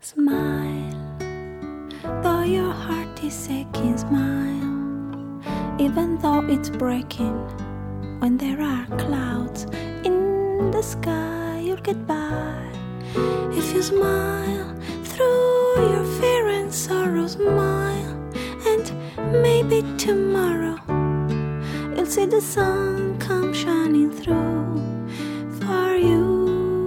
Smile, though your heart is aching, smile, even though it's breaking. When there are clouds in the sky, you'll get by. If you smile through your fear and sorrow, smile, and maybe tomorrow you'll see the sun come shining through for you.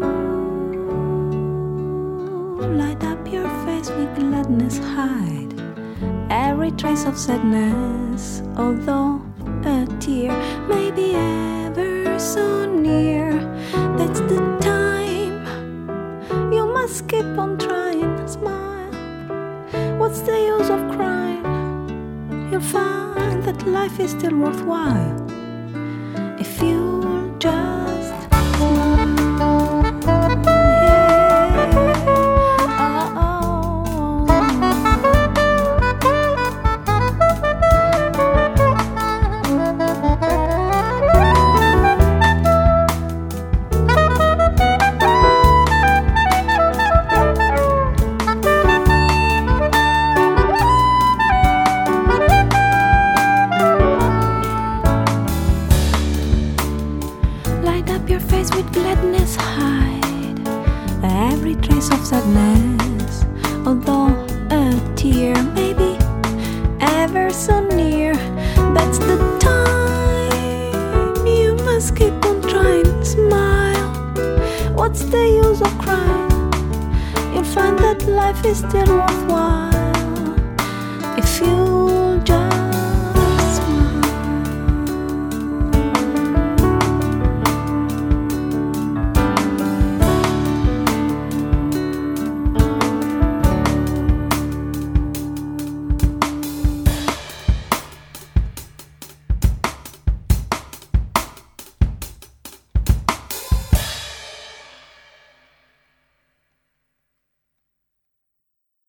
Light up your face with gladness, hide every trace of sadness, although a tear may be ever so near. That's the time you must keep on trying. Smile, what's the use of crying? You'll find that life is still worthwhile if you'll just smile. Light up your face with gladness, hide every trace of sadness, although a tear may be ever so near. That's the time you must keep on trying. Smile, what's the use of crying? You'll find that life is still worthwhile if you